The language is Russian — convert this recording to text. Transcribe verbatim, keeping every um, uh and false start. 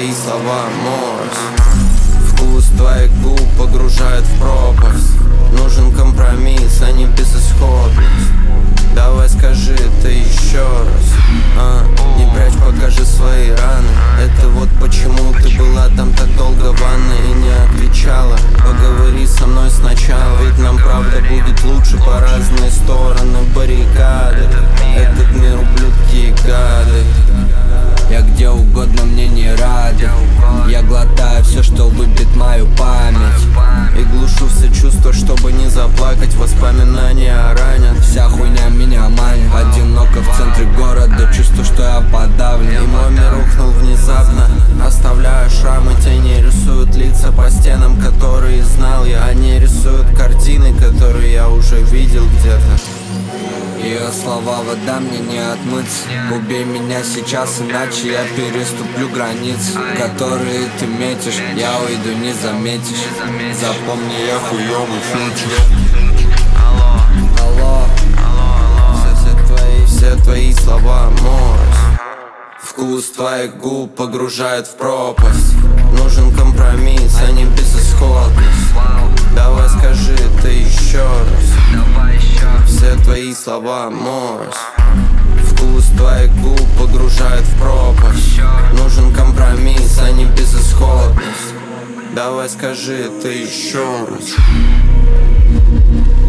твои слова морс. Вкус твоих губ погружает в пропасть. Нужен компромисс, а не безысходность. Давай скажи ты еще раз, а, не прячь, покажи свои раны. Это вот почему ты была там так долго в ванной и не отвечала. Поговори со мной сначала, ведь нам правда будет лучше. По разные стороны баррикады. Этот мир ублюдки и гады. Я где угодно, мне не рады. Я глотаю все, что выбит мою память, и глушу все чувства, чтобы не заплакать. Воспоминания ранят. Вся хуйня меня манит. Одиноко в центре города, чувствую, что я подавлен. И мой мир рухнул внезапно, оставляя шрамы. Тени рисуют лица по стенам, которые знал я. Они рисуют картины, которые я уже видел где-то. Ее слова вода, мне не отмыться. Убей меня сейчас, иначе я переступлю границы, которые ты метишь. Я уйду, не заметишь. Запомни, я хуёвый фьючер. Алло, алло, все, все твои, все твои слова морс. Вкус твоих губ погружает в пропасть. Нужен компромисс, а не безысходность. Давай скажи ты еще раз, все твои слова морс. Вкус твоих губ погружает в пропасть. Нужен компромисс, а не безысходность. Давай скажи ты еще раз.